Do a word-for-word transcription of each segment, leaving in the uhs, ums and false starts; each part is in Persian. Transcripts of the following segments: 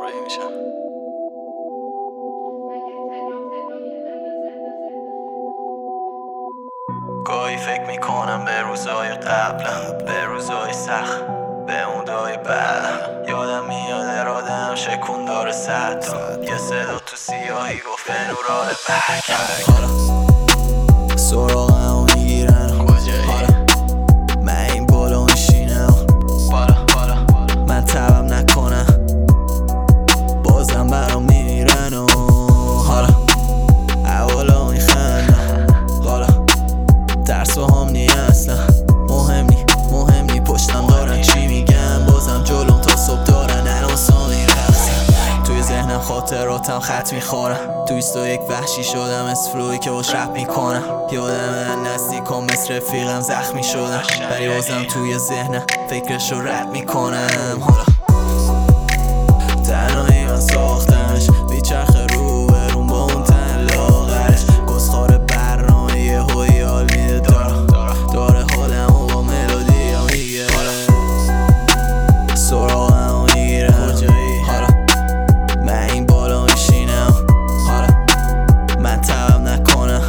طراحی میشن. گاهی فکر میکنم به روزای قبلم، به روزای سخت، به مودای بعدم. یادم میاد ارادم شکون داره صد تا، یه صدا تو سیاهی گفت نورال برگرد. حالا سراغم میگیرن کجایی؟ من این بالا میشینم بالا بالا من تبم نکنم بازم برام میمیرن و حالا اولا میخندم. حالا ترس و هم نی اصلا مهم نی مهم نی پشتم دارن چی میگن، بازم جلوم تا صبح دارن الان میرقصن. توی ذهنم خاطراتم خط میخورم، توی ستو یک وحشی شدم از فلوی که باش رپ میکنم. یادم من نزدیکم مثل رفیقم زخمی شدم، ولی بازم توی ذهنم فکرشو رپ میکنم. حالا تنهایی من ساختمش، بیچرخه رو برون با اون تن لاغرش. گسخار برنامه یه هوی حال میده داره داره حالم و با ملودی ها میگه سراغم میگیرم کجایی؟ حالا من این بالا میشینم، حالا من تبم نکنم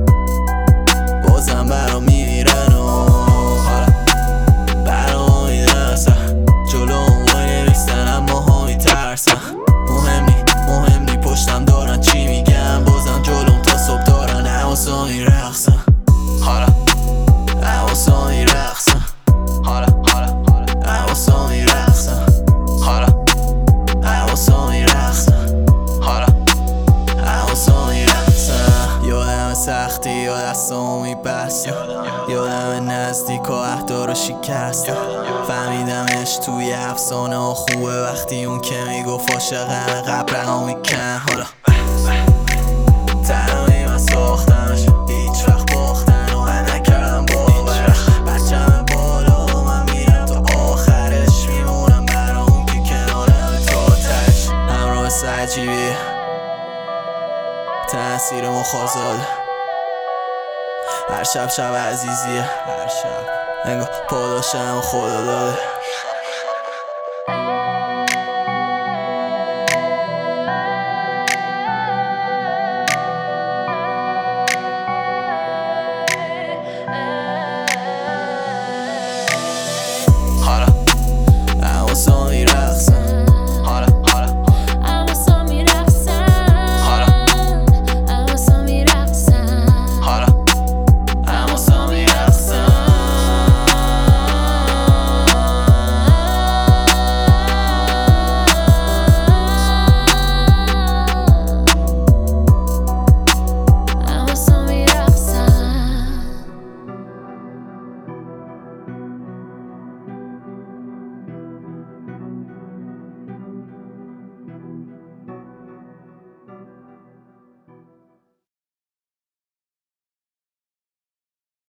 بازم برام میمیرن و حالا برام میدرسن جلو اون وای نمیستن اما ها میترسن. مهم نی مهم نی پشتم دارن چی میگن، بازم جلوم تا صبح دارن حواسا میرقصن. حالا حواسا میرقصن حالا حالا حواسا میرقصن حالا حواسا میرقصن حالا حواسا میرقصن. یادم سختی یا دستامو میبستم، یادم نزدیک و اهدا رو شکستم. فهمیدمش توی افسانه ها خوبه وقتی اون که میگفت عاشقم قبل رها میکن. حالا تنهایی من ساختمش، هیچ وقت باختن و من نکردم باورش. بچم بالا و من میرم تا آخرش، میمونم برا اون که کنارم تا تش. همراه سجیبی تأثیر مخازاده، هر شب شب عزیزیه، هر شب انگار پاداشم خدا داده.